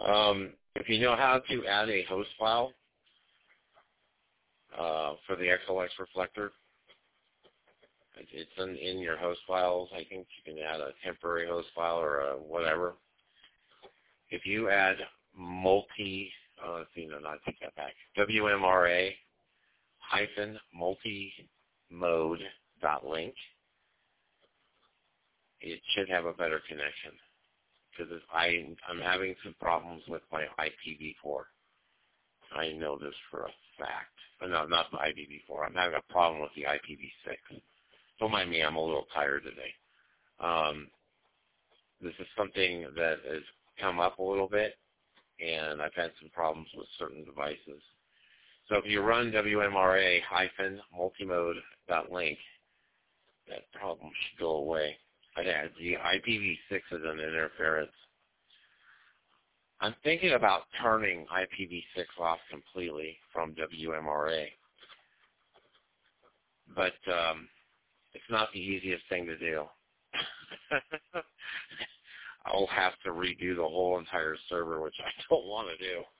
If you know how to add a host file for the XLX reflector, it's in your host files. I think you can add a temporary host file or a whatever. If you add WMRA hyphen multimode.link, it should have a better connection, because I'm having some problems with my IPv4. I know this for a fact. No, not the IPv4. I'm having a problem with the IPv6. Don't mind me, I'm a little tired today. This is something that has come up a little bit, and I've had some problems with certain devices. So if you run WMRA hyphen multimode.link, that problem should go away. The IPv6 is an interference. I'm thinking about turning IPv6 off completely from WMRA, but it's not the easiest thing to do. I'll have to redo the whole entire server, which I don't want to do.